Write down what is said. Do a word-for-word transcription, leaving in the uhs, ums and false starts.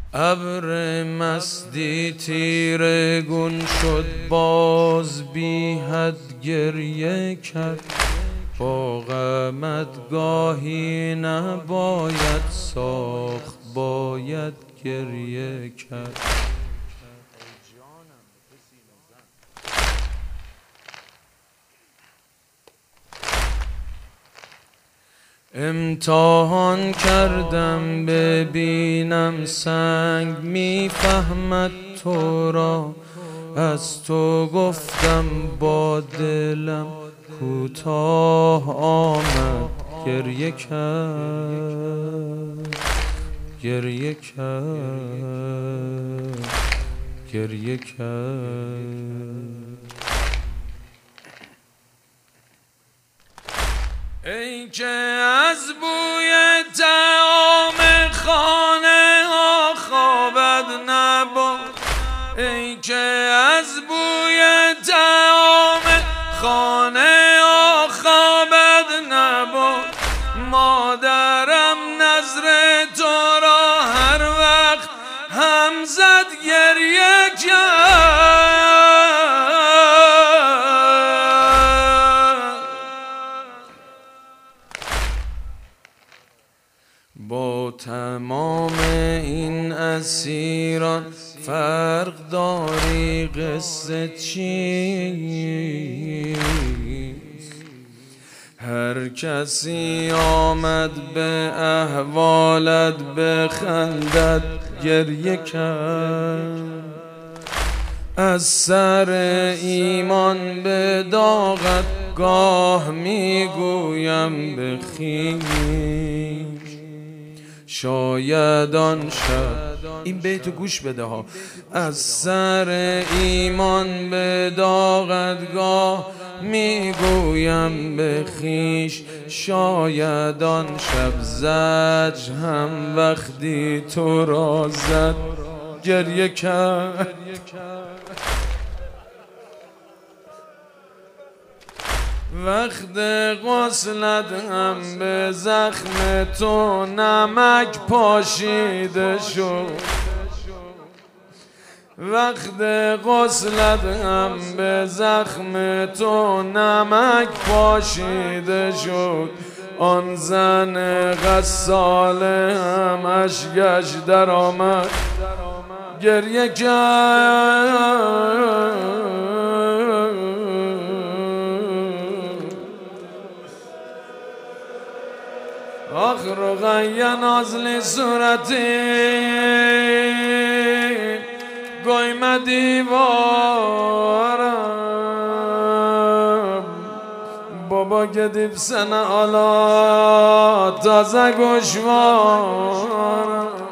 ابر مستی تیره گون شد باز بی حد گریه کرد. با غمت گاهی نباید ساخت، باید گریه کرد. امتحان کردم ببینم سنگ میفهمد تو را، از تو گفتم با دلم کوتاه آمد. گریه کرد، گریه کرد، گریه کرد. ای که از بوی طعام خانه ها خوابت نبرد، ای که از بوی طعام خانه ها خوابت نبرد. مادرم نظر تو را هر وقت هم زد گریه کرد. با تمام این اسیران فرق داری قصه چیست؟ هر کسی آمد به احوالت بخندد گریه کرد. از سر ایمان به داغت گاه میگویم به خویش، شاید آن شب این بیتو گوش بده ها. از سر ایمان به داغتگاه میگویم به خویش، شاید آن شب زجر هم وقتی تو را زد گریه کرد. وقت غسلت هم به زخم تو نمک پاشیده شد، وقت غسلت هم به زخم تو نمک پاشیده شد. آن زن غساله هم اشکش در آمد گریه کرد. آخ رقیه نازلی صورتی گویم دیوارم، بابا گدیب سنه آلا تازه گوشوارم.